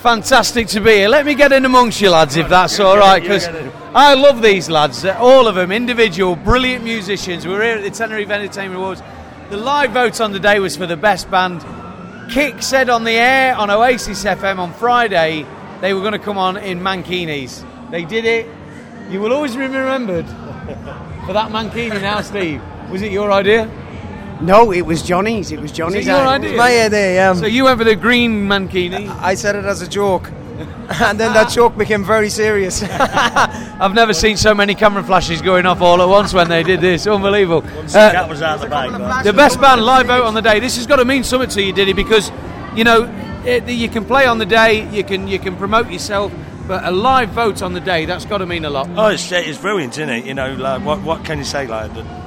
Fantastic to be here. Let me get in amongst you lads, if that's all right, because I love these lads, all of them, individual, brilliant musicians. We're here at the Tenerife Entertainment Awards. The live vote on the day was for the best band. Kick said on the air on Oasis FM on Friday they were going to come on in mankinis. They did it. You will always be remembered for that mankini now, Steve. Was it your idea? No, it was Johnny's. It was Johnny's. Was it your idea? My idea, yeah. So you went for the green mankini. I said it as a joke. And then that joke became very serious. I've never seen so many camera flashes going off all at once when they did this. Unbelievable. Once the cat was out of the bag. The best band live vote on the day. This has got to mean something to you, Diddy, because you know you can play on the day, you can promote yourself, but a live vote on the day, that's got to mean a lot. Oh, it's brilliant, isn't it? You know, like what can you say like that?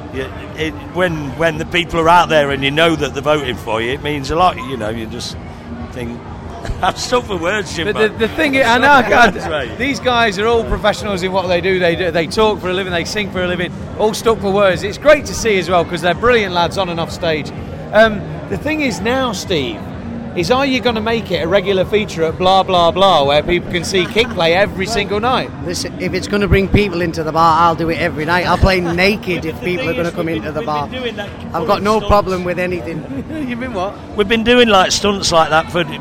When the people are out there and you know that they're voting for you, it means a lot. You know, you just think. I'm stuck for words, Jim. But the thing is, I know these guys are all professionals in what they do. They talk for a living, they sing for a living, all stuck for words. It's great to see as well because they're brilliant lads on and off stage. The thing is now, Steve, is are you going to make it a regular feature at Blah Blah Blah where people can see Kick play every single night? Listen, if it's going to bring people into the bar, I'll do it every night. I'll play naked if people are going to come into the bar. I've got no problem with anything. You've been what? We've been doing like stunts like that for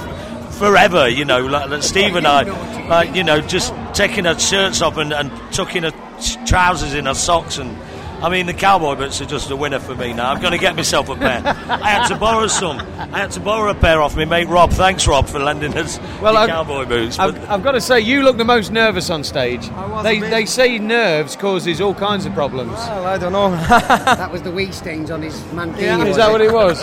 forever, you know, like Steve and I, like, you know, just taking our shirts off and tucking our trousers in our socks, and I mean the cowboy boots are just a winner for me now. I'm going to get myself a pair. I had to borrow some. I had to borrow a pair off my mate Rob. Thanks, Rob, for lending us the cowboy boots. I've got to say, you look the most nervous on stage. They say nerves causes all kinds of problems. Well, I don't know. That was the wheat stains on his mankini. Yeah, is that what it was?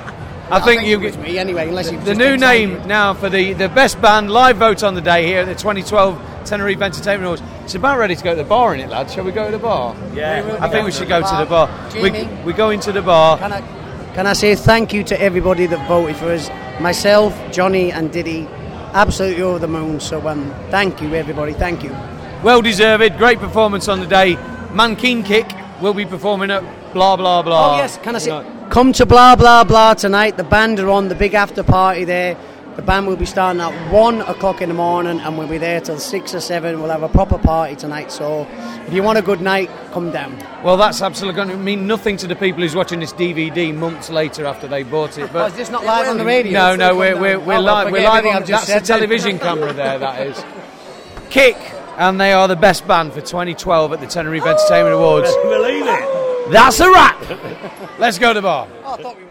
I think it was me anyway. Unless you the new name now for the best band live vote on the day here at the 2012 Tenerife Entertainment Awards. It's about ready to go to the bar, isn't it, lads? Shall we go to the bar? Yeah, I think we should go to the bar. Jamie, we go into the bar. Can I say thank you to everybody that voted for us? Myself, Johnny, and Diddy, absolutely over the moon. So thank you, everybody. Thank you. Well deserved. Great performance on the day. Mankeen Kick will be performing at Blah Blah Blah. Oh yes, can I say? Come to Blah Blah Blah tonight. The band are on the big after party there. The band will be starting at 1 o'clock in the morning and we'll be there till 6 or 7. We'll have a proper party tonight. So if you want a good night, come down. Well, that's absolutely going to mean nothing to the people who's watching this DVD months later after they bought it. But is this not live on the radio? No, we're live. We're live on. That's a television camera there. That is Kick, and they are the best band for 2012 at the Tenerife Entertainment Awards. Believe it. That's a wrap. Let's go to the bar.